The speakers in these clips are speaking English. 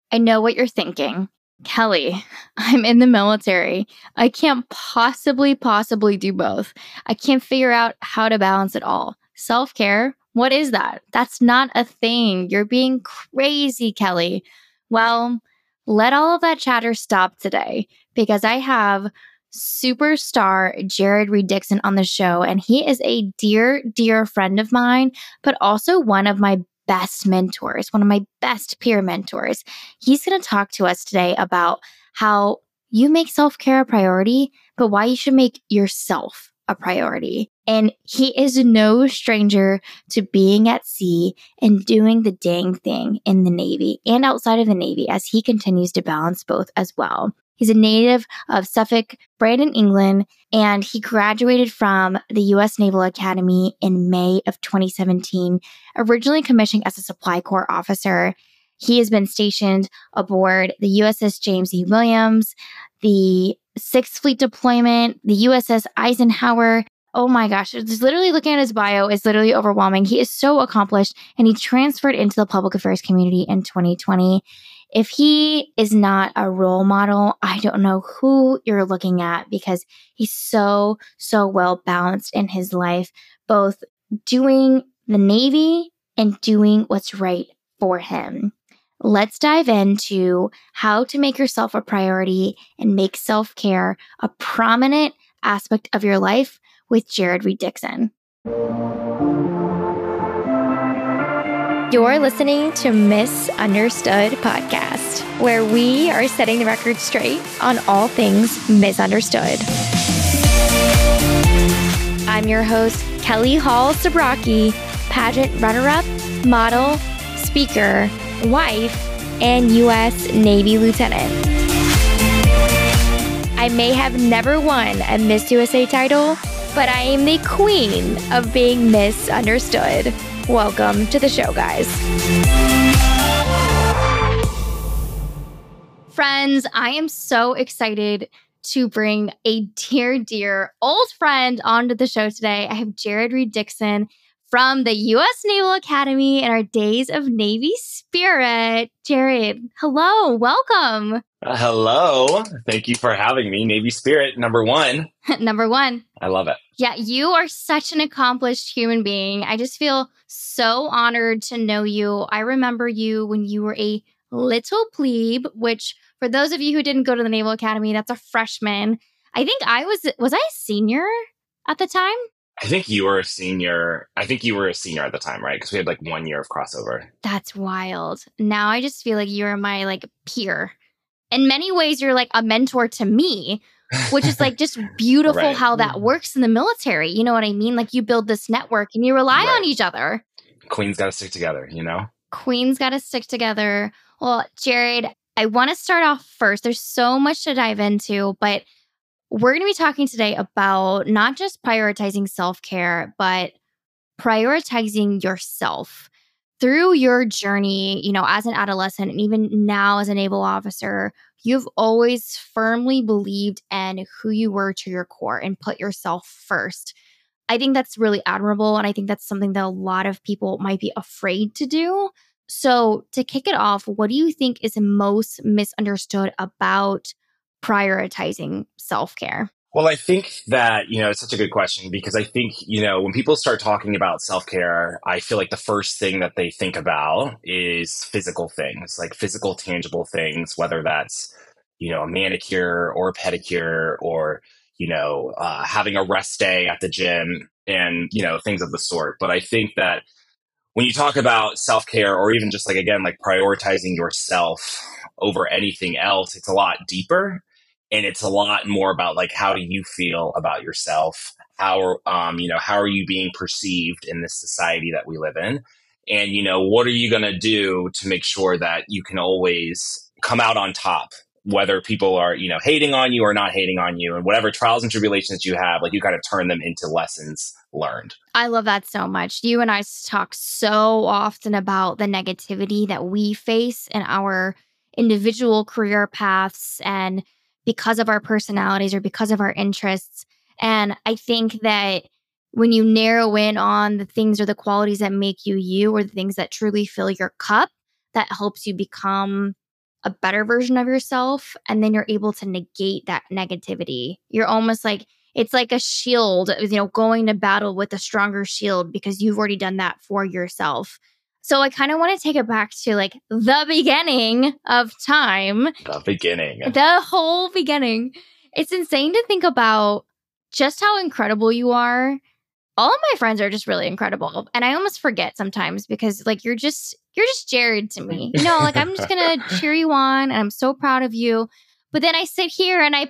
I know what you're thinking. Kelly, I'm in the military. I can't possibly do both. I can't figure out how to balance it all. Self-care? What is that? That's not a thing. You're being crazy, Kelly. Well, let all of that chatter stop today because I have superstar Jared Reed Dixon on the show, and he is a dear, dear friend of mine, but also one of my best mentors, one of my best peer mentors. He's going to talk to us today about how you make self-care a priority, but why you should make yourself a priority. And he is no stranger to being at sea and doing the dang thing in the Navy and outside of the Navy as he continues to balance both as well. He's a native of Suffolk, Brandon, England, and he graduated from the U.S. Naval Academy in May of 2017, originally commissioned as a Supply Corps officer. He has been stationed aboard the USS James E. Williams, the Sixth Fleet deployment, the USS Eisenhower. Oh my gosh, just literally looking at his bio is literally overwhelming. He is so accomplished, and he transferred into the public affairs community in 2020. If he is not a role model, I don't know who you're looking at because he's so well balanced in his life, both doing the Navy and doing what's right for him. Let's dive into how to make yourself a priority and make self-care a prominent aspect of your life with Jared Reed Dixon. You're listening to Misunderstood Podcast, where we are setting the record straight on all things misunderstood. I'm your host, Kelly Hall Sabraki, pageant runner-up, model, speaker, wife, and U.S. Navy lieutenant. I may have never won a Miss USA title, but I am the queen of being misunderstood. Welcome to the show, guys. Friends, I am so excited to bring a dear, dear old friend onto the show today. I have Jared Reed Dixon from the U.S. Naval Academy and our Days of Navy Spirit. Jared, hello, welcome. Hello. Thank you for having me. Navy Spirit, number one. Number one. I love it. Yeah, you are such an accomplished human being. I just feel so honored to know you. I remember you when you were a little plebe, which for those of you who didn't go to the Naval Academy, that's a freshman. I think was I a senior at the time? I think you were a senior. I think you were a senior at the time, right? Because we had like 1 year of crossover. That's wild. Now I just feel like you're my like peer. In many ways, you're like a mentor to me, which is like just beautiful Right. how that works in the military. You know what I mean? Like you build this network and you rely Right. on each other. Queens got to stick together, you know? Queens got to stick together. Well, Jared, I want to start off first. There's so much to dive into, but we're going to be talking today about not just prioritizing self-care, but prioritizing yourself through your journey, you know, as an adolescent and even now as a naval officer. You've always firmly believed in who you were to your core and put yourself first. I think that's really admirable. And I think that's something that a lot of people might be afraid to do. So to kick it off, what do you think is most misunderstood about prioritizing self-care? Well, I think that, it's such a good question because I think, when people start talking about self-care, I feel like the first thing that they think about is physical things, like physical, tangible things, whether that's, a manicure or a pedicure or, having a rest day at the gym and, things of the sort. But I think that when you talk about self-care or even just like prioritizing yourself over anything else, it's a lot deeper. And it's a lot more about like, how do you feel about yourself? How are you being perceived in this society that we live in? And, what are you going to do to make sure that you can always come out on top, whether people are, hating on you or not hating on you, and whatever trials and tribulations you have, like you got to turn them into lessons learned. I love that so much. You and I talk so often about the negativity that we face in our individual career paths and because of our personalities or because of our interests. And I think that when you narrow in on the things or the qualities that make you you or the things that truly fill your cup, that helps you become a better version of yourself, and then you're able to negate that negativity. You're almost like, it's like a shield, going to battle with a stronger shield because you've already done that for yourself. So I kind of want to take it back to like the beginning of time. The beginning. The whole beginning. It's insane to think about just how incredible you are. All of my friends are just really incredible. And I almost forget sometimes because like you're just Jared to me. Like I'm just going to cheer you on and I'm so proud of you. But then I sit here and I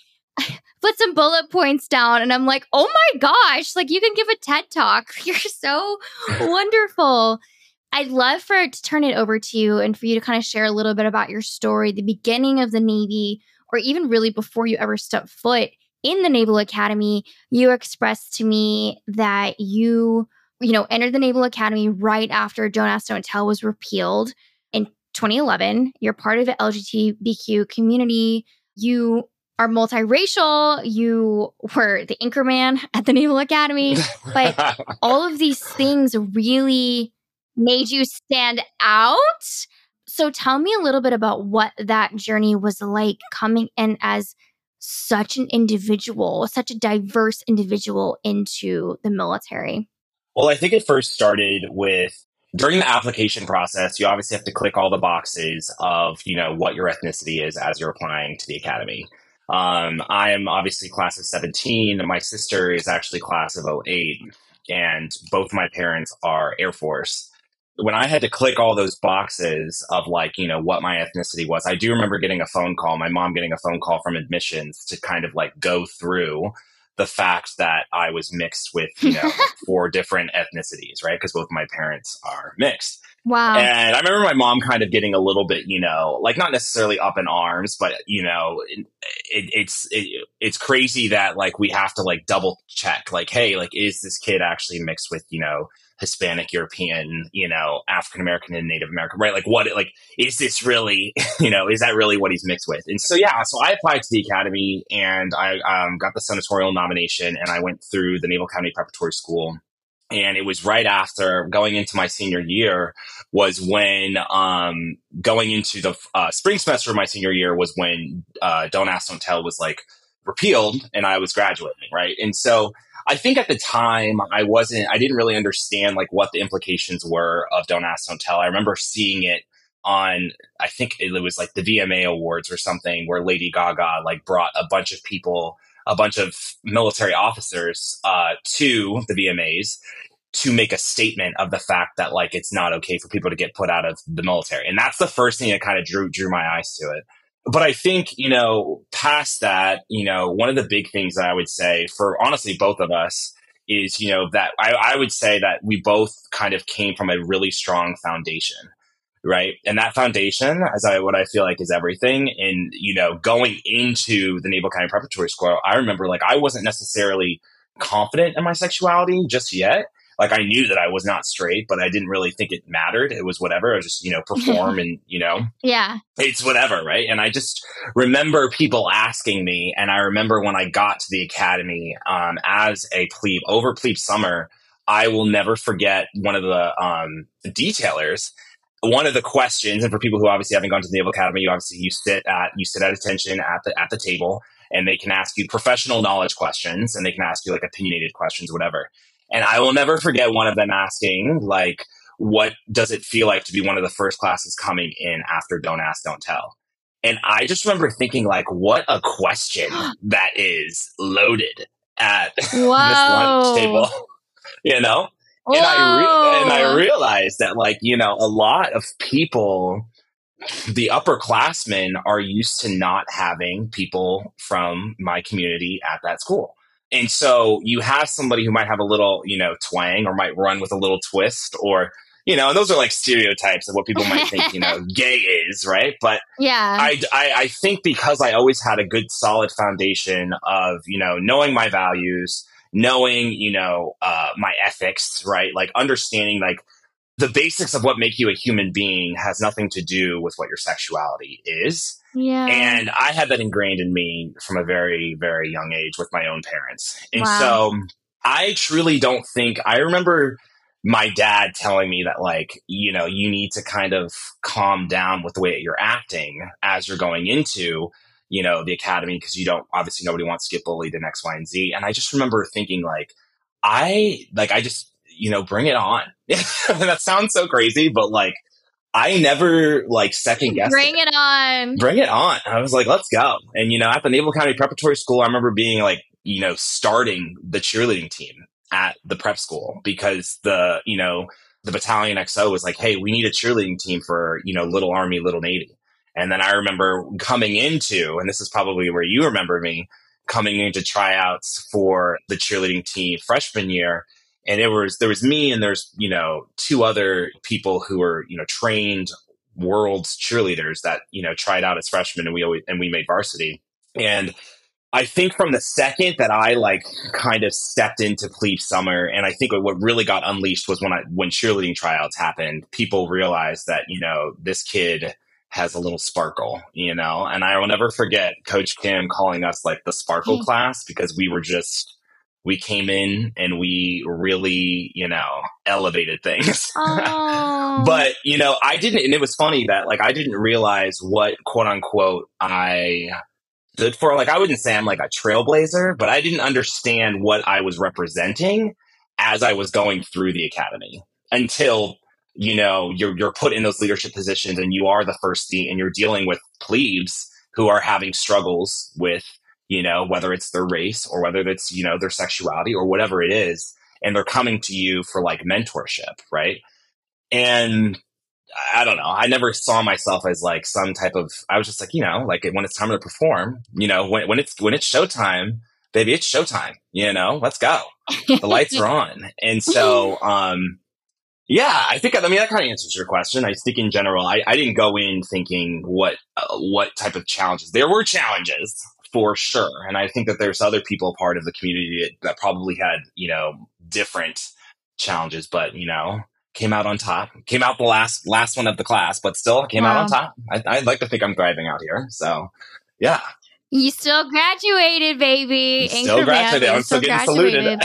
put some bullet points down and I'm like, oh my gosh, like you can give a TED Talk. You're so wonderful. I'd love to turn it over to you and for you to kind of share a little bit about your story, the beginning of the Navy, or even really before you ever stepped foot in the Naval Academy. You expressed to me that you entered the Naval Academy right after Don't Ask, Don't Tell was repealed in 2011. You're part of the LGBTQ community. You are multiracial. You were the anchorman at the Naval Academy. But all of these things really made you stand out. So tell me a little bit about what that journey was like coming in as such an individual, such a diverse individual into the military. Well, I think it first started with during the application process, you obviously have to click all the boxes of, what your ethnicity is as you're applying to the academy. I am obviously class of 17. My sister is actually class of 08, and both my parents are Air Force. When I had to click all those boxes of like, what my ethnicity was, I do remember getting a phone call, my mom getting a phone call from admissions to kind of like go through the fact that I was mixed with, 4 different ethnicities, right? Because both my parents are mixed. Wow. And I remember my mom kind of getting a little bit, like not necessarily up in arms, but it's crazy that like we have to like double check, like, hey, like, is this kid actually mixed with, Hispanic, European, African American and Native American, right? Like what, like, is this really, is that really what he's mixed with? And so, yeah, so I applied to the academy and I got the senatorial nomination and I went through the Naval Academy Preparatory School. And it was right after going into my senior year was when going into the spring semester of my senior year was when Don't Ask, Don't Tell was like repealed and I was graduating, right? And so I think at the time I didn't really understand like what the implications were of Don't Ask, Don't Tell. I remember seeing it on, I think it was like the VMA Awards or something where Lady Gaga like brought a bunch of military officers to the VMAs to make a statement of the fact that like it's not okay for people to get put out of the military. And that's the first thing that kind of drew my eyes to it. But I think, past that, one of the big things that I would say for honestly both of us is, that I would say that we both kind of came from a really strong foundation. Right. And that foundation, what I feel like is everything. And, going into the Naval Academy Preparatory School, I remember like I wasn't necessarily confident in my sexuality just yet. Like I knew that I was not straight, but I didn't really think it mattered. It was whatever. I was just, perform and, yeah, it's whatever. Right. And I just remember people asking me. And I remember when I got to the academy as a plebe over plebe summer, I will never forget one of the detailers. One of the questions, and for people who obviously haven't gone to the Naval Academy, you sit at attention at the table, and they can ask you professional knowledge questions, and they can ask you like opinionated questions, whatever. And I will never forget one of them asking, like, what does it feel like to be one of the first classes coming in after Don't Ask, Don't Tell? And I just remember thinking, like, what a question that is loaded at this lunch table, And I realized that, like, a lot of people, the upperclassmen, are used to not having people from my community at that school. And so you have somebody who might have a little, twang or might run with a little twist or, and those are like stereotypes of what people might think, gay is, right? But yeah, I think because I always had a good solid foundation of, knowing my values, knowing, my ethics, right? Like understanding like the basics of what make you a human being has nothing to do with what your sexuality is. Yeah. And I had that ingrained in me from a very, very young age with my own parents. And wow. so I truly don't think, I remember my dad telling me that, like, you need to kind of calm down with the way that you're acting as you're going into, the academy, because you don't, obviously nobody wants to get bullied in X, Y, and Z. And I just remember thinking, like, I just, bring it on. That sounds so crazy, but like, I never like second guessed Bring it on. Bring it on. I was like, let's go. And, at the Naval Academy Preparatory School, I remember being like, starting the cheerleading team at the prep school, because the battalion XO was like, hey, we need a cheerleading team for, Little Army, Little Navy. And then I remember coming into, and this is probably where you remember me, coming into tryouts for the cheerleading team freshman year. And there was me, and there's, two other people who were, trained world's cheerleaders that, tried out as freshmen, and we made varsity. And I think from the second that I like kind of stepped into plebe summer, and I think what really got unleashed was when cheerleading tryouts happened, people realized that, this kid has a little sparkle, and I will never forget Coach Kim calling us like the sparkle class, because we came in and we really, elevated things. Oh. But, I didn't, and it was funny that like, I didn't realize what quote unquote I stood for. Like, I wouldn't say I'm like a trailblazer, but I didn't understand what I was representing as I was going through the academy, until, you're put in those leadership positions, and you are the first seat, and you're dealing with plebes who are having struggles with, whether it's their race or whether it's, their sexuality or whatever it is. And they're coming to you for like mentorship. Right. And I don't know. I never saw myself as like some type of, I was just like, like when it's time to perform, when it's showtime, baby, it's showtime, let's go. The lights are on. And so, yeah, I mean, that kind of answers your question. I think in general, I didn't go in thinking what type of challenges. There were challenges for sure. And I think that there's other people part of the community that probably had, different challenges, but, came out on top, came out the last one of the class, but still came out on top. I'd like to think I'm thriving out here. So, yeah. You still graduated, baby. Still graduated. I'm still getting saluted.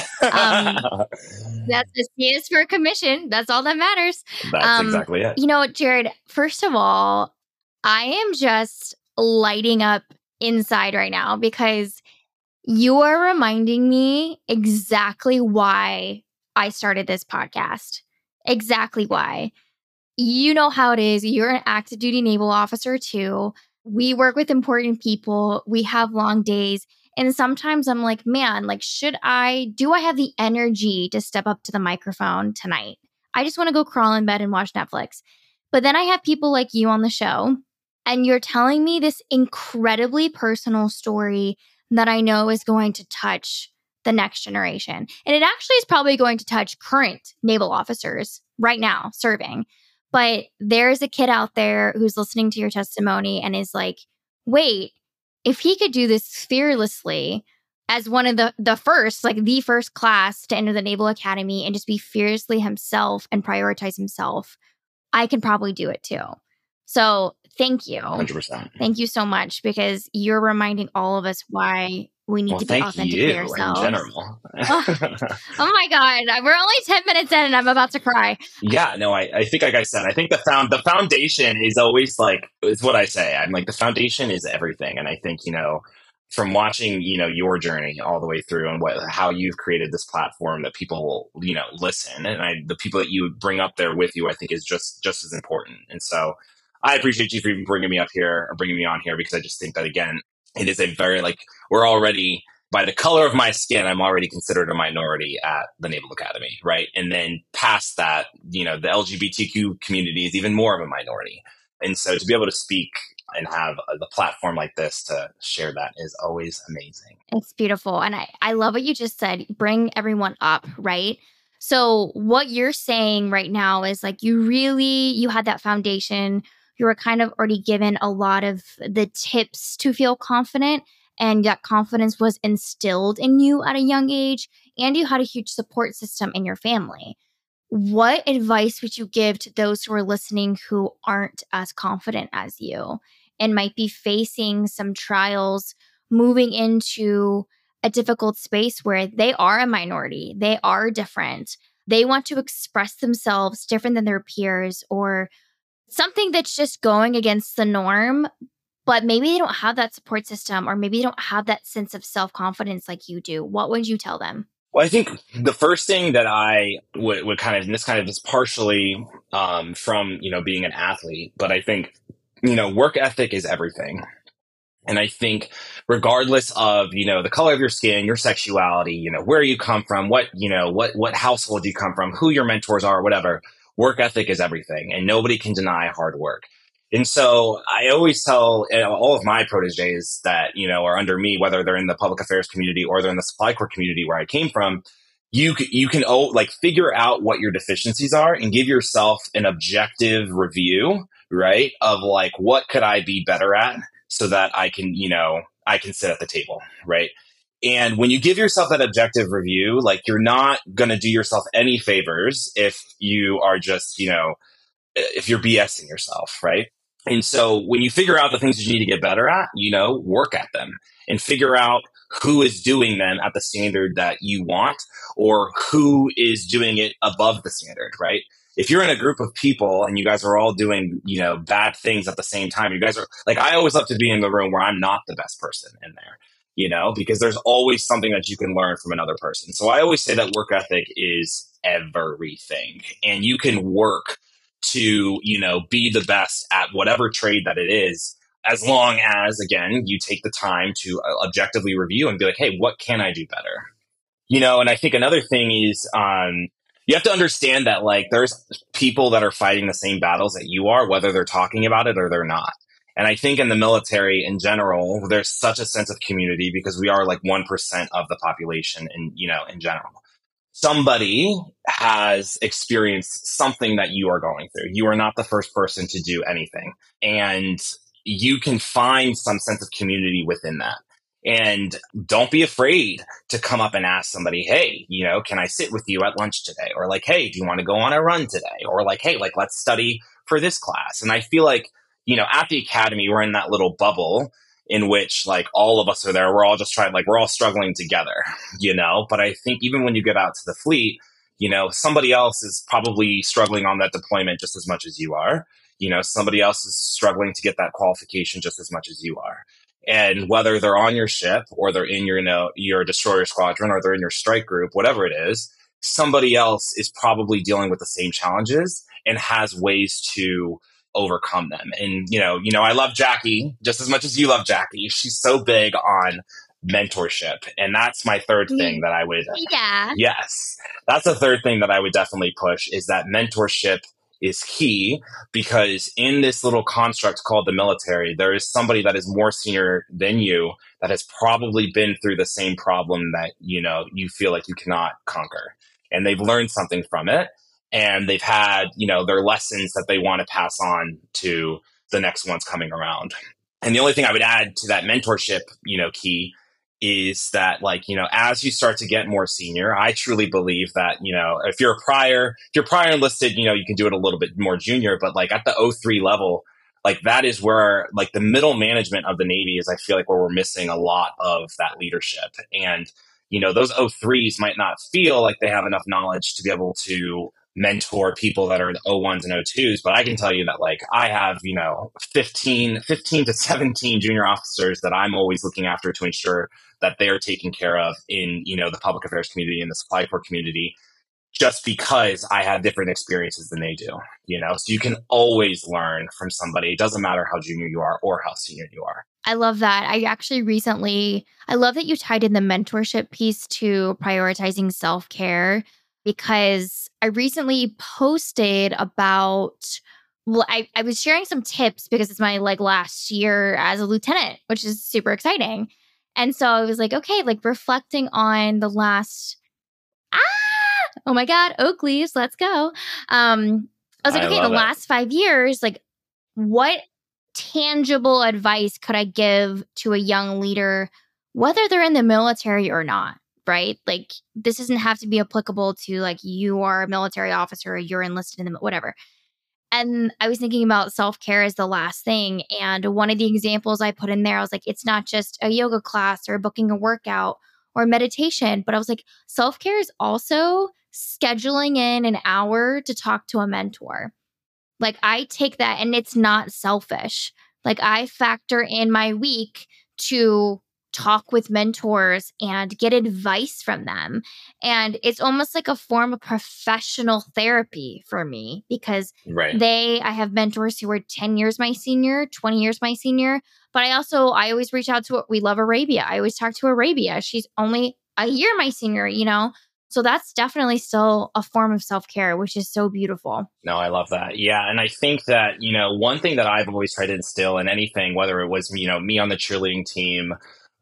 That's the C is for commission. That's all that matters. That's exactly it. You know what, Jared? First of all, I am just lighting up inside right now, because you are reminding me exactly why I started this podcast. Exactly why. You know how it is. You're an active duty naval officer too. We work with important people. We have long days. And sometimes I'm like, man, like, do I have the energy to step up to the microphone tonight? I just want to go crawl in bed and watch Netflix. But then I have people like you on the show, and you're telling me this incredibly personal story that I know is going to touch the next generation. And it actually is probably going to touch current naval officers right now serving. But there's a kid out there who's listening to your testimony and is like, wait, if he could do this fearlessly as one of the first class to enter the Naval Academy and just be fiercely himself and prioritize himself, I can probably do it too. So thank you. 100%. Thank you so much, because you're reminding all of us why we need to be authentically ourselves. In general. Oh my God. We're only 10 minutes in and I'm about to cry. Yeah, no, I think, like I said, I think the foundation is always like, it's what I say. I'm like, the foundation is everything. And I think, from watching, your journey all the way through, and how you've created this platform that people will, listen. And the people that you bring up there with you, I think is just as important. And so I appreciate you for even bringing me on here, because I just think that, again, it is a very, like, we're already, by the color of my skin, I'm already considered a minority at the Naval Academy, right? And then past that, the LGBTQ community is even more of a minority. And so to be able to speak and have the platform like this to share that is always amazing. It's beautiful. And I love what you just said. Bring everyone up, right? So what you're saying right now is like, you had that foundation. You were kind of already given a lot of the tips to feel confident, and that confidence was instilled in you at a young age, and you had a huge support system in your family. What advice would you give to those who are listening who aren't as confident as you and might be facing some trials moving into a difficult space where they are a minority, they are different? they want to express themselves different than their peers or something that's just going against the norm, but maybe they don't have that support system or maybe they don't have that sense of self-confidence like you do. What would you tell them? Well, I think the first thing that I would kind of, and this kind of is partially from, being an athlete, but I think, work ethic is everything. And I think regardless of, the color of your skin, your sexuality, where you come from, what household you come from, who your mentors are, whatever, work ethic is everything and nobody can deny hard work. And so I always tell all of my proteges that, are under me, whether they're in the public affairs community or they're in the supply corps community where I came from, you can like figure out what your deficiencies are and give yourself an objective review, right? Of like, what could I be better at so that I can, I can sit at the table, right? And when you give yourself that objective review, like you're not going to do yourself any favors if you are just, if you're BSing yourself, right? And so when you figure out the things that you need to get better at, work at them and figure out who is doing them at the standard that you want or who is doing it above the standard, right? If you're in a group of people and you guys are all doing, bad things at the same time, you guys are like, I always love to be in the room where I'm not the best person in there, because there's always something that you can learn from another person. So I always say that work ethic is everything and you can work to, be the best at whatever trade that it is, as long as, again, you take the time to objectively review and be like, hey, what can I do better? And I think another thing is you have to understand that like there's people that are fighting the same battles that you are, whether they're talking about it or they're not. And I think in the military in general, there's such a sense of community because we are like 1% of the population in general. Somebody has experienced something that you are going through. You are not the first person to do anything. And you can find some sense of community within that. And don't be afraid to come up and ask somebody, hey, can I sit with you at lunch today? Or like, hey, do you want to go on a run today? Or like, hey, like, let's study for this class. And I feel like, at the academy, we're in that little bubble in which like all of us are there. We're all just trying, like, we're all struggling together, but I think even when you get out to the fleet, somebody else is probably struggling on that deployment just as much as you are. Somebody else is struggling to get that qualification just as much as you are. And whether they're on your ship or they're in your destroyer squadron or they're in your strike group, whatever it is, somebody else is probably dealing with the same challenges and has ways to overcome them. And, I love Jackie just as much as you love Jackie. She's so big on mentorship. And that's my third thing that I would, yes, that's the third thing that I would definitely push is that mentorship is key because in this little construct called the military, there is somebody that is more senior than you that has probably been through the same problem that, you feel like you cannot conquer. And they've learned something from it. And they've had, their lessons that they want to pass on to the next ones coming around. And the only thing I would add to that mentorship, key is that like, as you start to get more senior, I truly believe that, if you're prior enlisted, you can do it a little bit more junior, but like at the 03 level, like that is where like the middle management of the Navy is, I feel like where we're missing a lot of that leadership. And, those 03s might not feel like they have enough knowledge to be able to mentor people that are in 01s and 02s. But I can tell you that like I have, 15 to 17 junior officers that I'm always looking after to ensure that they are taken care of in, the public affairs community and the supply corps community, just because I have different experiences than they do, so you can always learn from somebody. It doesn't matter how junior you are or how senior you are. I love that. I love that you tied in the mentorship piece to prioritizing self-care because I recently posted about, I was sharing some tips because it's my like last year as a lieutenant, which is super exciting. And so I was like, okay, like reflecting on the last, oh my God, oak leaves, let's go. I was like, okay, the last 5 years, like what tangible advice could I give to a young leader, whether they're in the military or not, right? Like this doesn't have to be applicable to like you are a military officer or you're enlisted in the whatever. And I was thinking about self-care as the last thing. And one of the examples I put in there, I was like, it's not just a yoga class or booking a workout or meditation, but I was like, self-care is also scheduling in an hour to talk to a mentor. Like I take that and it's not selfish. Like I factor in my week to talk with mentors and get advice from them. And it's almost like a form of professional therapy for me because Right. I have mentors who are 10 years my senior, 20 years my senior. But I always reach out to We Love Arabia. I always talk to Arabia. She's only a year my senior, you know? So that's definitely still a form of self-care, which is so beautiful. No, I love that. Yeah. And I think that, one thing that I've always tried to instill in anything, whether it was, me on the cheerleading team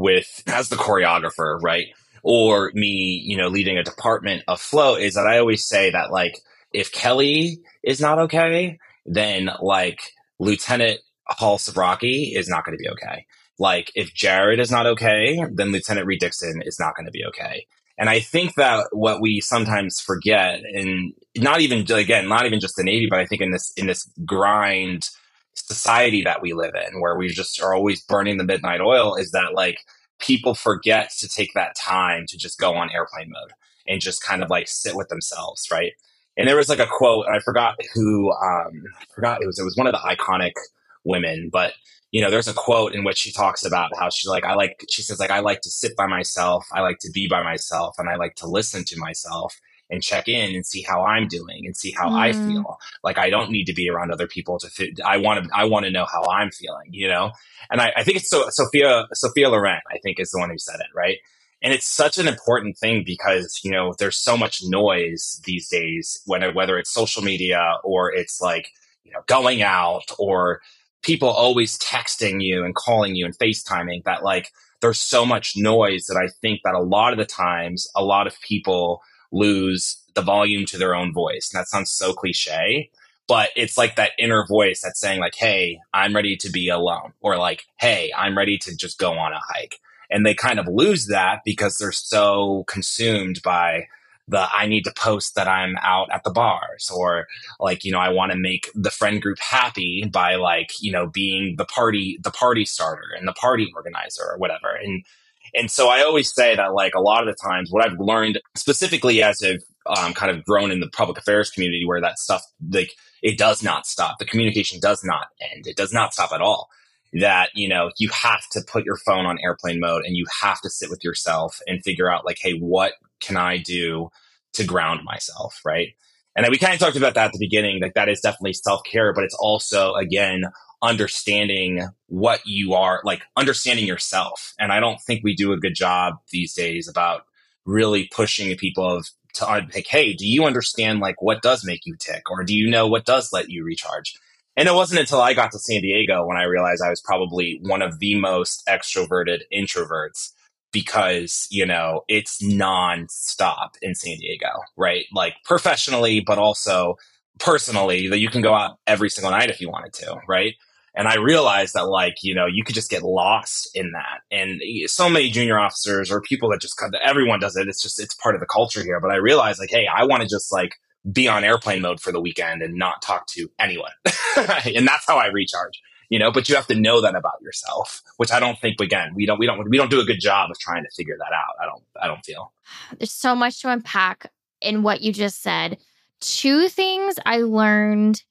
as the choreographer, right? Or me, leading a department of flow, is that I always say that, like, if Kelly is not okay, then like Lieutenant Hall Sabraki is not going to be okay. Like if Jared is not okay, then Lieutenant Reed Dixon is not going to be okay. And I think that what we sometimes forget, and not even just the Navy, but I think in this grind society that we live in, where we just are always burning the midnight oil, is that like people forget to take that time to just go on airplane mode and just kind of like sit with themselves, right? And there was like a quote, and I forgot who, it was one of the iconic women, but there's a quote in which she talks about how she says, I like to sit by myself. I like to be by myself, and I like to listen to myself and check in and see how I'm doing and see how I feel. Like, I don't need to be around other people to fit. I want to know how I'm feeling, And I think it's Sophia Loren, I think, is the one who said it, right? And it's such an important thing because, there's so much noise these days, whether it's social media or it's like, going out, or people always texting you and calling you and FaceTiming, that like there's so much noise that I think that a lot of the times a lot of people lose the volume to their own voice. And that sounds so cliche, but it's like that inner voice that's saying like, hey, I'm ready to be alone, or like, hey, I'm ready to just go on a hike. And they kind of lose that because they're so consumed by I need to post that I'm out at the bars, or like, I want to make the friend group happy by like, being the party starter and the party organizer or whatever. And so I always say that like a lot of the times what I've learned specifically as I've kind of grown in the public affairs community, where that stuff, like, it does not stop. The communication does not end. It does not stop at all. That, you have to put your phone on airplane mode and you have to sit with yourself and figure out like, hey, what can I do to ground myself, right? And we kind of talked about that at the beginning, like that is definitely self-care, but it's also, again, understanding what you are, like understanding yourself. And I don't think we do a good job these days about really pushing people to like, hey, do you understand like what does make you tick? Or do you know what does let you recharge? And it wasn't until I got to San Diego when I realized I was probably one of the most extroverted introverts, because, it's nonstop in San Diego, right? Like professionally, but also personally, that you can go out every single night if you wanted to, right? And I realized that like, you could just get lost in that. And so many junior officers or people that just everyone does it. It's part of the culture here. But I realized like, hey, I want to just like be on airplane mode for the weekend and not talk to anyone. And that's how I recharge. But you have to know that about yourself, which I don't think, again, we don't do a good job of trying to figure that out. I don't feel. There's so much to unpack in what you just said. Two things I learned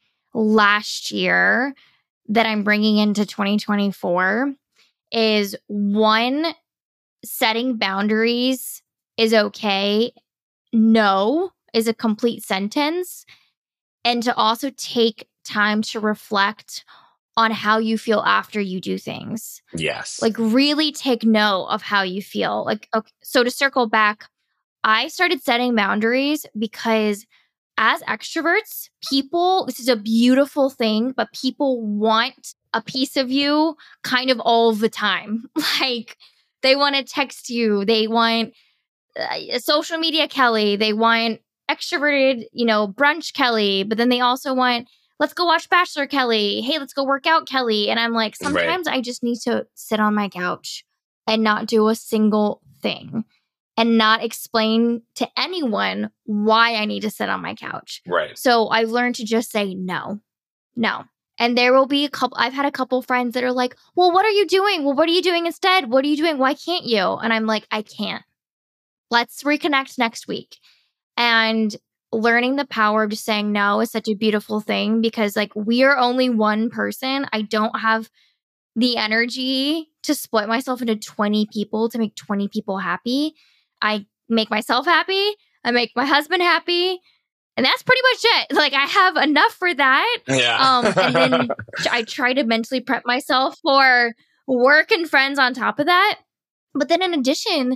last year that I'm bringing into 2024 is, one, setting boundaries is okay. No is a complete sentence. And to also take time to reflect on how you feel after you do things. Yes. Like really take note of how you feel. Like, okay, so to circle back, I started setting boundaries because as extroverts, this is a beautiful thing, but people want a piece of you kind of all the time. Like they want to text you. They want social media Kelly. They want extroverted, brunch Kelly, but then they also want, let's go watch Bachelor Kelly. Hey, let's go work out Kelly. And I'm like, sometimes I just need to sit on my couch and not do a single thing and not explain to anyone why I need to sit on my couch. Right. So I've learned to just say no. And there will be I've had a couple friends that are like, well, what are you doing? Well, what are you doing instead? What are you doing? Why can't you? And I'm like, I can't. Let's reconnect next week. And learning the power of just saying no is such a beautiful thing because, like, we are only one person. I don't have the energy to split myself into 20 people to make 20 people happy. I make myself happy. I make my husband happy. And that's pretty much it. Like, I have enough for that. Yeah. And then I try to mentally prep myself for work and friends on top of that. But then in addition,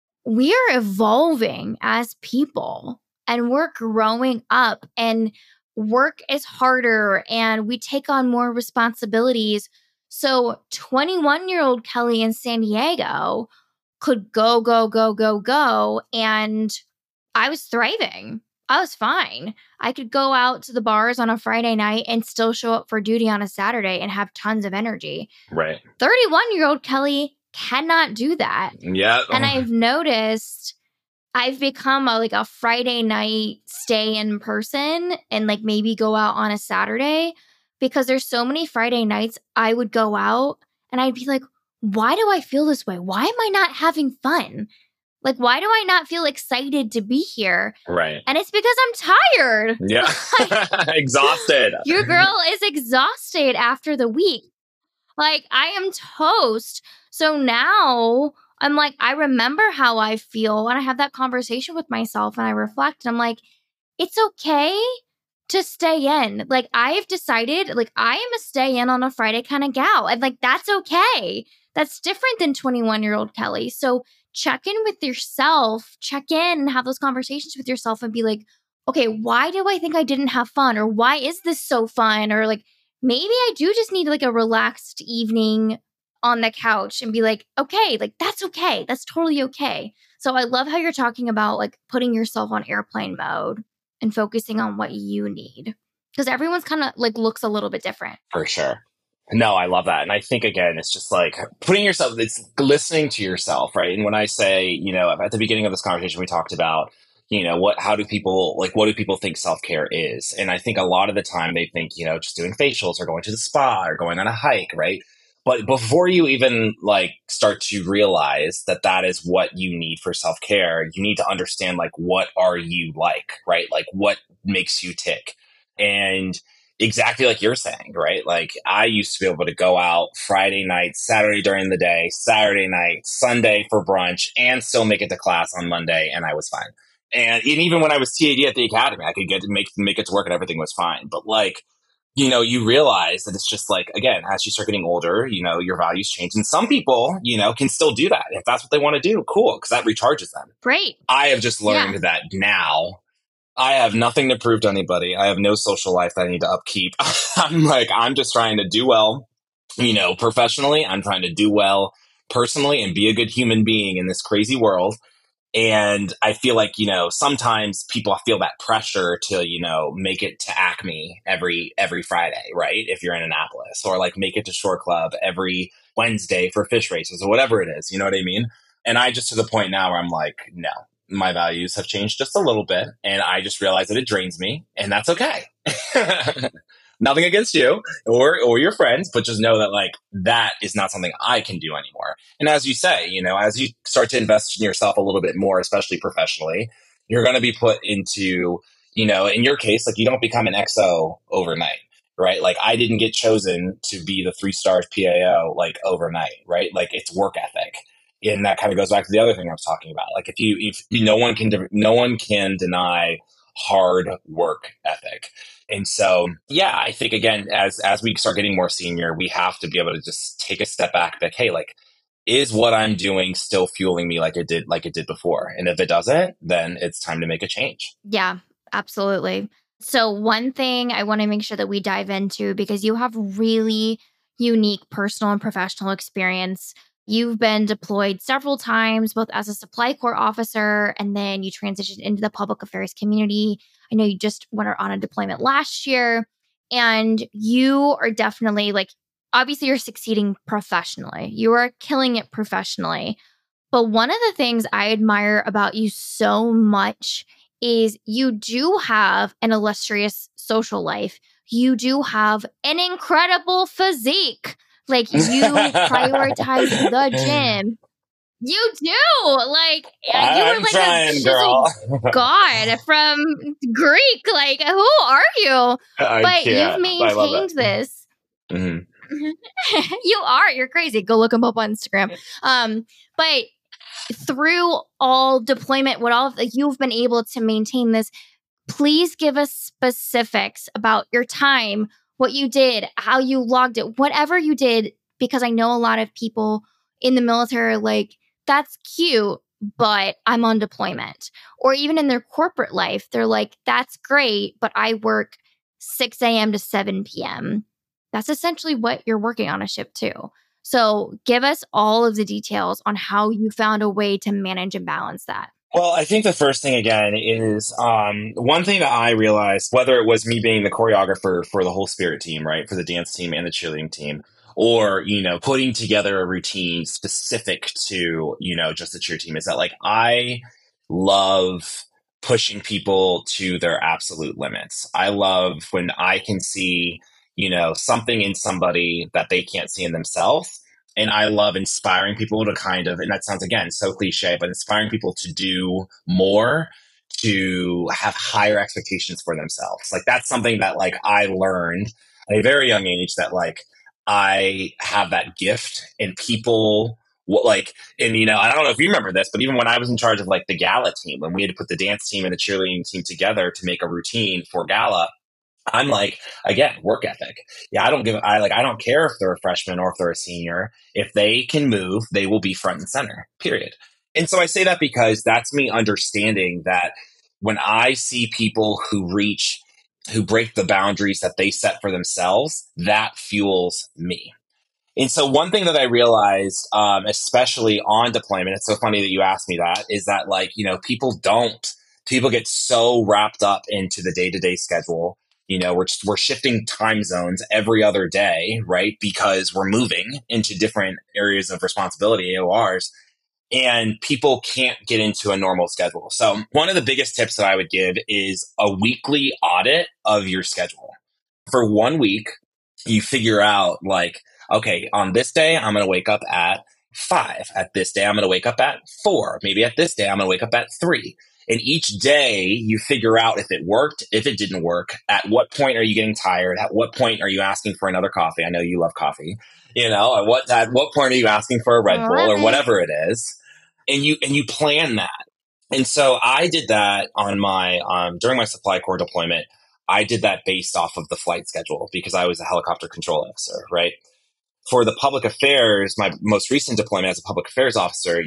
we are evolving as people and we're growing up and work is harder and we take on more responsibilities. So 21-year-old Kelly in San Diego could go, go, go, go, go. And I was thriving. I was fine. I could go out to the bars on a Friday night and still show up for duty on a Saturday and have tons of energy. Right. 31-year-old Kelly cannot do that. Yeah. And I've noticed I've become a Friday night stay in person and like maybe go out on a Saturday because there's so many Friday nights I would go out and I'd be like, why do I feel this way? Why am I not having fun? Like, why do I not feel excited to be here? Right. And it's because I'm tired. Yeah. Exhausted. Your girl is exhausted after the week. Like, I am toast. So now I'm like, I remember how I feel and I have that conversation with myself and I reflect and I'm like, it's okay to stay in. Like, I've decided, like, I am a stay in on a Friday kind of gal. And like, that's okay. That's different than 21-year-old Kelly. So check in with yourself, check in and have those conversations with yourself and be like, okay, why do I think I didn't have fun? Or why is this so fun? Or like, maybe I do just need like a relaxed evening on the couch and be like, okay, like that's okay. That's totally okay. So I love how you're talking about like putting yourself on airplane mode and focusing on what you need. Because everyone's kind of like looks a little bit different. For sure. No, I love that. And I think, again, it's just like putting yourself, it's listening to yourself, right? And when I say, at the beginning of this conversation, we talked about, what do people think self-care is? And I think a lot of the time they think, just doing facials or going to the spa or going on a hike, right? But before you even like start to realize that that is what you need for self-care, you need to understand like, what are you like, right? Like what makes you tick? And exactly like you're saying, right? Like I used to be able to go out Friday night, Saturday during the day, Saturday night, Sunday for brunch, and still make it to class on Monday, and I was fine. And even when I was TAD at the academy, I could get to make it to work and everything was fine. But like, you realize that it's just like, again, as you start getting older, your values change. And some people, can still do that. If that's what they want to do, cool, because that recharges them. Great. I have just learned that now I have nothing to prove to anybody. I have no social life that I need to upkeep. I'm just trying to do well, professionally. I'm trying to do well personally and be a good human being in this crazy world. And I feel like, sometimes people feel that pressure to, make it to Acme every Friday, right? If you're in Annapolis, or like make it to Shore Club every Wednesday for fish races or whatever it is. You know what I mean? And I just to the point now where I'm like, no, my values have changed just a little bit. And I just realize that it drains me, and that's okay. Nothing against you or your friends, but just know that like that is not something I can do anymore. And as you say, as you start to invest in yourself a little bit more, especially professionally, you're going to be put into, in your case, like you don't become an XO overnight, right? Like I didn't get chosen to be the 3-star PAO like overnight, right? Like it's work ethic. And that kind of goes back to the other thing I was talking about. Like if no one can deny hard work ethic. And so, yeah, I think again, as we start getting more senior, we have to be able to just take a step back, like, hey, like, is what I'm doing still fueling me like it did before? And if it doesn't, then it's time to make a change. Yeah, absolutely. So one thing I want to make sure that we dive into, because you have really unique personal and professional experience. You've been deployed several times, both as a supply corps officer, and then you transitioned into the public affairs community. I know you just went on a deployment last year, and you are definitely like, obviously you're succeeding professionally. You are killing it professionally. But one of the things I admire about you so much is you do have an illustrious social life. You do have an incredible physique. Like you prioritize the gym. You do. Like, you I'm are like a trying, chiseled girl. god from Greek. Like, who are you? I But you've can't. I love maintained it. this. Hmm. You are. You're crazy. Go look him up on Instagram. But through all deployment, what all like, you've been able to maintain this. Please give us specifics about your time, what you did, how you logged it, whatever you did, because I know a lot of people in the military are like, that's cute, but I'm on deployment. Or even in their corporate life, they're like, that's great, but I work 6 a.m. to 7 p.m. That's essentially what you're working on a ship too. So give us all of the details on how you found a way to manage and balance that. Well, I think the first thing again is one thing that I realized, whether it was me being the choreographer for the whole spirit team, right, for the dance team and the cheerleading team, or putting together a routine specific to just the cheer team, is that like I love pushing people to their absolute limits. I love when I can see something in somebody that they can't see in themselves, and I love inspiring people to kind of, and that sounds again so cliche, but inspiring people to do more, to have higher expectations for themselves. Like that's something that like I learned at a very young age, that like I have that gift, and people like, and I don't know if you remember this, but even when I was in charge of like the gala team, when we had to put the dance team and the cheerleading team together to make a routine for gala, I'm like, again, work ethic. Yeah, I don't care if they're a freshman or if they're a senior. If they can move, they will be front and center, period. And so I say that because that's me understanding that when I see people who break the boundaries that they set for themselves, that fuels me. And so one thing that I realized, especially on deployment, it's so funny that you asked me that, is that like, people get so wrapped up into the day-to-day schedule. We're shifting time zones every other day, right? Because we're moving into different areas of responsibility, AORs, and people can't get into a normal schedule. So one of the biggest tips that I would give is a weekly audit of your schedule. For 1 week, you figure out like, okay, on this day, I'm going to wake up at 5. At this day, I'm going to wake up at 4. Maybe at this day, I'm going to wake up at 3. And each day you figure out if it worked, if it didn't work, at what point are you getting tired? At what point are you asking for another coffee? I know you love coffee. At what point are you asking for a Red I Bull love or it. whatever it is? And you plan that. And so I did that on my during my supply corps deployment. I did that based off of the flight schedule because I was a helicopter control officer, right? For the public affairs, my most recent deployment as a public affairs officer,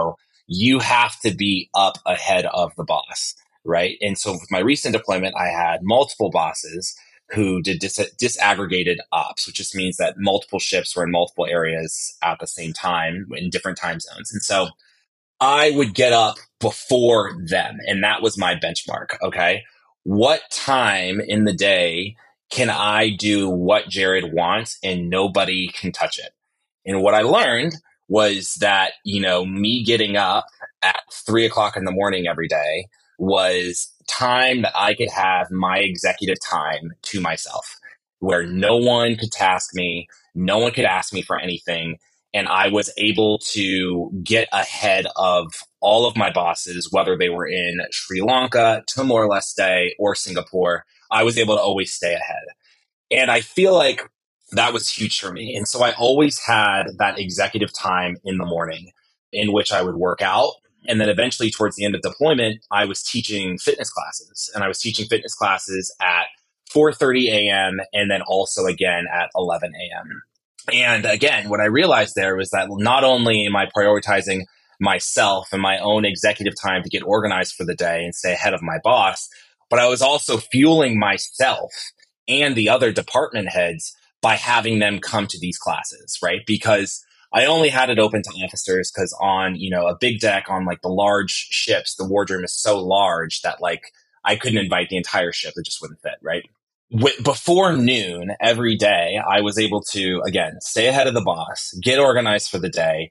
you have to be up ahead of the boss, right? And so with my recent deployment, I had multiple bosses who did disaggregated ops, which just means that multiple ships were in multiple areas at the same time in different time zones. And so I would get up before them, and that was my benchmark. Okay. What time in the day can I do what Jared wants and nobody can touch it? And what I learned was that, me getting up at 3 o'clock in the morning every day was time that I could have my executive time to myself, where no one could task me, no one could ask me for anything. And I was able to get ahead of all of my bosses, whether they were in Sri Lanka, Timor Leste, or Singapore. I was able to always stay ahead. And I feel like that was huge for me. And so I always had that executive time in the morning in which I would work out. And then eventually towards the end of deployment, I was teaching fitness classes, and I was teaching fitness classes at 4:30 a.m. and then also again at 11 a.m. And again, what I realized there was that not only am I prioritizing myself and my own executive time to get organized for the day and stay ahead of my boss, but I was also fueling myself and the other department heads by having them come to these classes, right? Because I only had it open to officers because on, a big deck on like the large ships, the wardroom is so large that like I couldn't invite the entire ship. It just wouldn't fit, right? Before noon every day, I was able to, again, stay ahead of the boss, get organized for the day,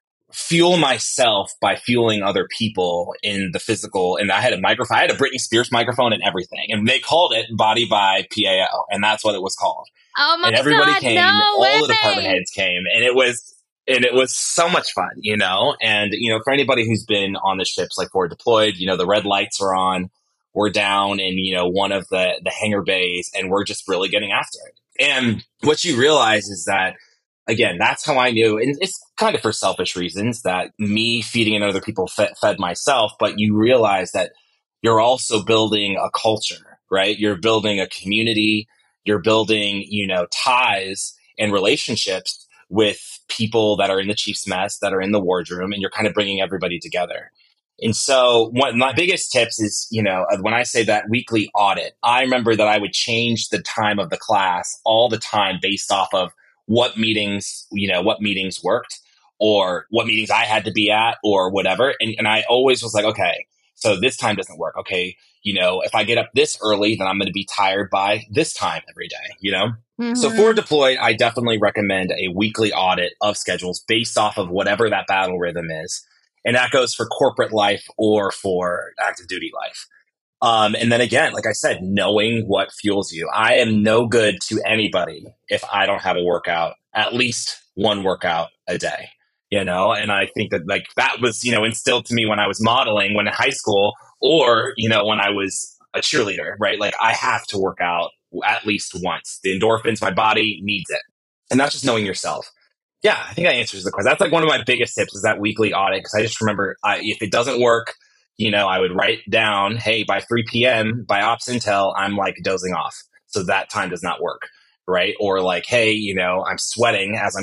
fuel myself by fueling other people in the physical. And I had a microphone, I had a Britney Spears microphone and everything. And they called it Body by PAO. And that's what it was called. Oh my And everybody God, came, no all the department way. heads came. And it was And it was so much fun, and, for anybody who's been on the ships like Forward Deployed, the red lights are on. We're down in, one of the hangar bays, and we're just really getting after it. And what you realize is that, again, that's how I knew, and it's kind of for selfish reasons, that me feeding and other people fed myself, but you realize that you're also building a culture, right? You're building a community, you're building, ties and relationships with people that are in the chief's mess, that are in the wardroom, and you're kind of bringing everybody together. And so one of my biggest tips is, when I say that weekly audit, I remember that I would change the time of the class all the time based off of what meetings worked, or what meetings I had to be at, or whatever. And I always was like, okay, so this time doesn't work. Okay. If I get up this early, then I'm going to be tired by this time every day. So for Mm-hmm. Deployed, I definitely recommend a weekly audit of schedules based off of whatever that battle rhythm is. And that goes for corporate life or for active duty life. And then again, like I said, knowing what fuels you. I am no good to anybody if I don't have a workout, at least one workout a day, and I think that like that was, instilled to me when I was modeling, when in high school, or, when I was a cheerleader, right? Like I have to work out at least once. The endorphins, my body needs it. And that's just knowing yourself. Yeah, I think that answers the question. That's like one of my biggest tips is that weekly audit. Cause I just remember if it doesn't work, I would write down, hey, by 3 p.m. by Ops Intel, I'm like dozing off. So that time does not work. Right. Or like, hey, I'm sweating as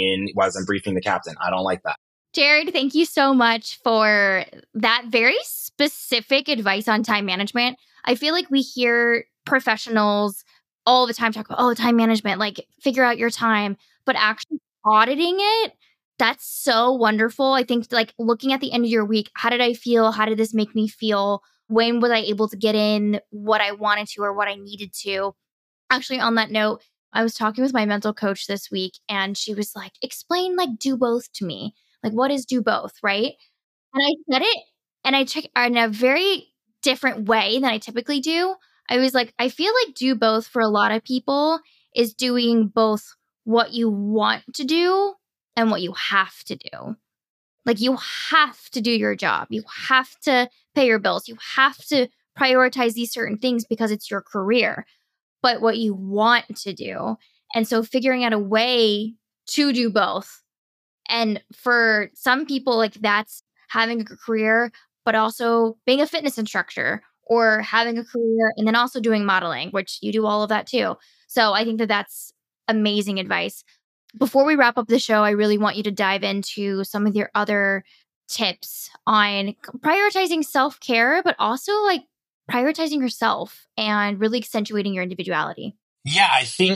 as I'm briefing the captain. I don't like that. Jared, thank you so much for that very specific advice on time management. I feel like we hear professionals all the time talk about, oh, time management, like figure out your time, but actually auditing it, that's so wonderful. I think like looking at the end of your week, how did I feel? How did this make me feel? When was I able to get in what I wanted to or what I needed to? Actually, on that note, I was talking with my mental coach this week and she was like, explain like do both to me. Like, what is do both? Right. And I said it and I checked in a very different way than I typically do. I was like, I feel like do both for a lot of people is doing both what you want to do and what you have to do. Like, you have to do your job, you have to pay your bills, you have to prioritize these certain things because it's your career, but what you want to do. And so figuring out a way to do both. And for some people, like that's having a career, but also being a fitness instructor or having a career and then also doing modeling, which you do all of that too. So I think that that's amazing advice. Before we wrap up the show, I really want you to dive into some of your other tips on prioritizing self care, but also like prioritizing yourself and really accentuating your individuality. Yeah, I think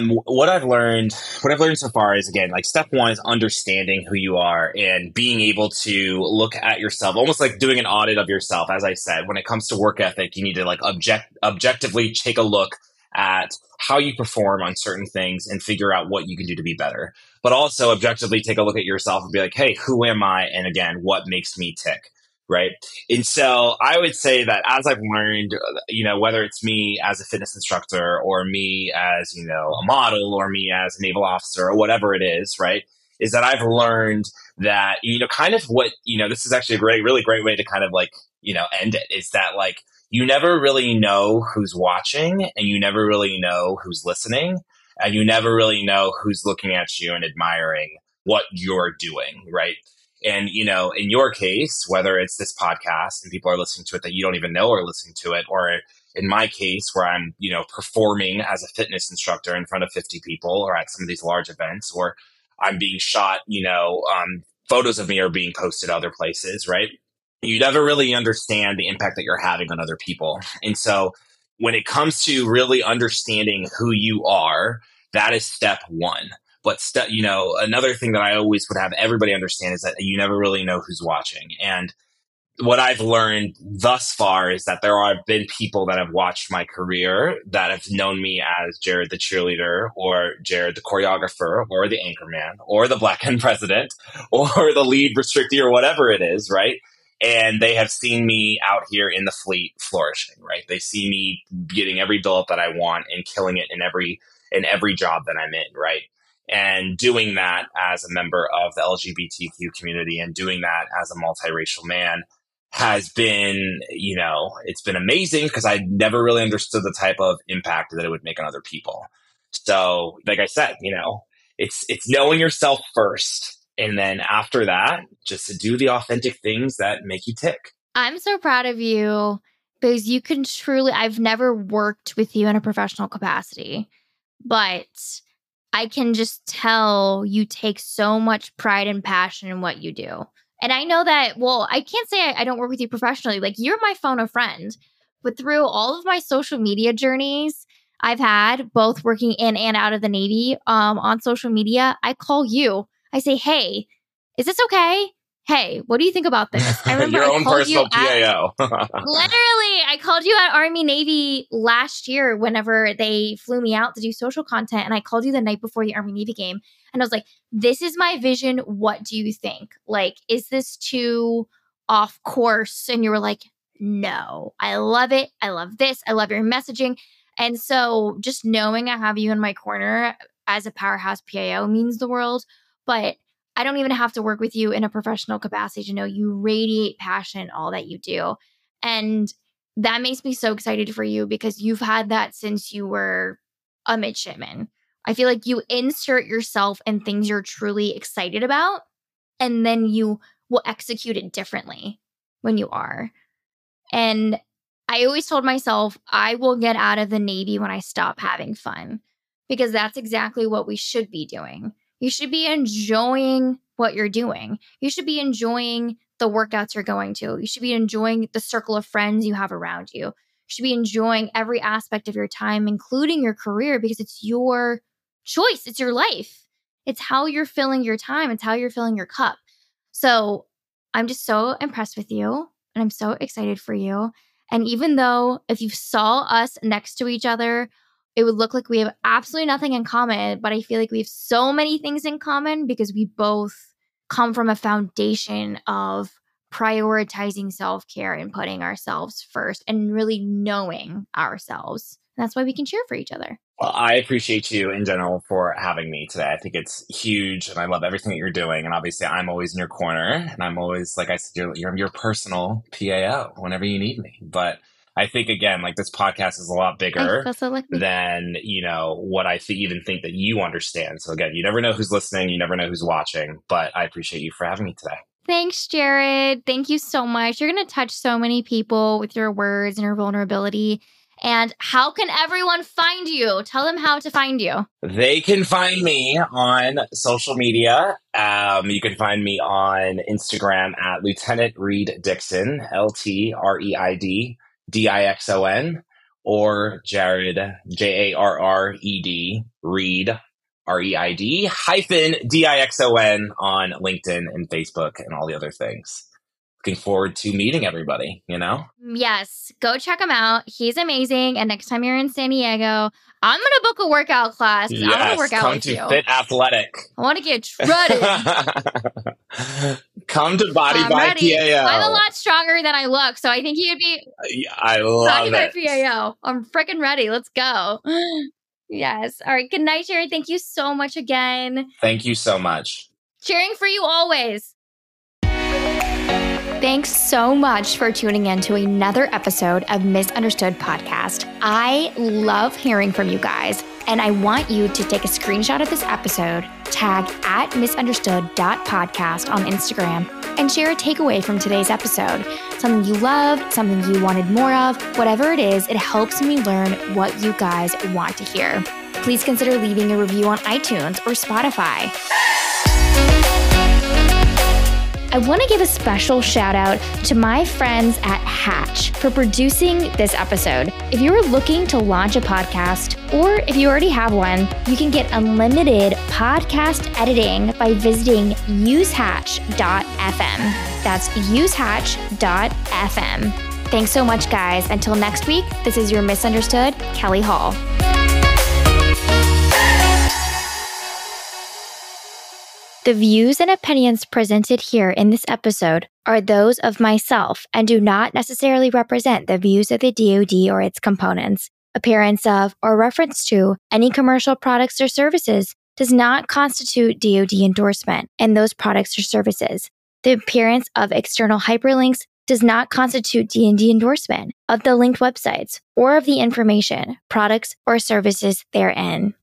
what I've learned so far is, again, like step one is understanding who you are and being able to look at yourself, almost like doing an audit of yourself. As I said, when it comes to work ethic, you need to like objectively take a look at how you perform on certain things and figure out what you can do to be better. But also objectively take a look at yourself and be like, hey, who am I? And again, what makes me tick? Right. And so I would say that as I've learned, whether it's me as a fitness instructor or me as, a model or me as a naval officer or whatever it is, right, is that I've learned that, kind of what, this is actually a really great way to kind of like, end it, is that like, you never really know who's watching and you never really know who's listening and you never really know who's looking at you and admiring what you're doing. Right. And, in your case, whether it's this podcast and people are listening to it that you don't even know are listening to it, or in my case, where I'm, performing as a fitness instructor in front of 50 people or at some of these large events, or I'm being shot, photos of me are being posted other places, right? You never really understand the impact that you're having on other people. And so when it comes to really understanding who you are, that is step one. But another thing that I always would have everybody understand is that you never really know who's watching. And what I've learned thus far is that there have been people that have watched my career that have known me as Jared the cheerleader, or Jared the choreographer, or the anchorman, or the black end president, or the lead restrictee, or whatever it is, right? And they have seen me out here in the fleet flourishing, right? They see me getting every bill up that I want and killing it in every job that I'm in, right? And doing that as a member of the LGBTQ community and doing that as a multiracial man has been, it's been amazing because I never really understood the type of impact that it would make on other people. So, like I said, it's knowing yourself first. And then after that, just to do the authentic things that make you tick. I'm so proud of you because you can truly, I've never worked with you in a professional capacity, but I can just tell you take so much pride and passion in what you do. And I know that, well, I can't say I don't work with you professionally. Like, you're my phone a friend. But through all of my social media journeys I've had, both working in and out of the Navy on social media, I call you. I say, hey, is this okay? Hey, what do you think about this? I remember Your own personal PAO. Literally, I called you at Army Navy last year whenever they flew me out to do social content. And I called you the night before the Army Navy game. And I was like, this is my vision. What do you think? Like, is this too off course? And you were like, no, I love it. I love this. I love your messaging. And so just knowing I have you in my corner as a powerhouse PAO means the world. But I don't even have to work with you in a professional capacity to know you radiate passion in all that you do. And that makes me so excited for you because you've had that since you were a midshipman. I feel like you insert yourself in things you're truly excited about, and then you will execute it differently when you are. And I always told myself, I will get out of the Navy when I stop having fun, because that's exactly what we should be doing. You should be enjoying what you're doing. You should be enjoying the workouts you're going to. You should be enjoying the circle of friends you have around you. You should be enjoying every aspect of your time, including your career, because it's your choice. It's your life. It's how you're filling your time. It's how you're filling your cup. So I'm just so impressed with you, and I'm so excited for you. And even though if you saw us next to each other, it would look like we have absolutely nothing in common, but I feel like we have so many things in common because we both come from a foundation of prioritizing self-care and putting ourselves first and really knowing ourselves. And that's why we can cheer for each other. Well, I appreciate you in general for having me today. I think it's huge and I love everything that you're doing. And obviously I'm always in your corner and I'm always, like I said, you're your personal PAO whenever you need me. But I think, again, like this podcast is a lot bigger than, what I even think that you understand. So again, you never know who's listening. You never know who's watching, but I appreciate you for having me today. Thanks, Jared. Thank you so much. You're going to touch so many people with your words and your vulnerability. And how can everyone find you? Tell them how to find you. They can find me on social media. You can find me on Instagram at Lieutenant Reid Dixon, LTREID DIXON, or Jared, JARRED, Reid, REID -DIXON on LinkedIn and Facebook and all the other things. Looking forward to meeting everybody, Yes, go check him out. He's amazing. And next time you're in San Diego, I'm going to book a workout class. Yes, I want to work out with you. Come to Fit Athletic. I want to get shredded. Come to Body by PAO. I'm a lot stronger than I look, so I think you'd be I love Body by PAO. I'm freaking ready. Let's go. Yes. All right. Good night, Jared. Thank you so much again. Thank you so much. Cheering for you always. Thanks so much for tuning in to another episode of Misunderstood Podcast. I love hearing from you guys, and I want you to take a screenshot of this episode, tag at misunderstood.podcast on Instagram, and share a takeaway from today's episode. Something you loved, something you wanted more of, whatever it is, it helps me learn what you guys want to hear. Please consider leaving a review on iTunes or Spotify. I want to give a special shout out to my friends at Hatch for producing this episode. If you're looking to launch a podcast, or if you already have one, you can get unlimited podcast editing by visiting usehatch.fm. That's usehatch.fm. Thanks so much, guys. Until next week, this is your Misunderstood, Kelly Hall. The views and opinions presented here in this episode are those of myself and do not necessarily represent the views of the DoD or its components. Appearance of or reference to any commercial products or services does not constitute DoD endorsement, and those products or services. The appearance of external hyperlinks does not constitute D&D endorsement of the linked websites or of the information, products, or services therein.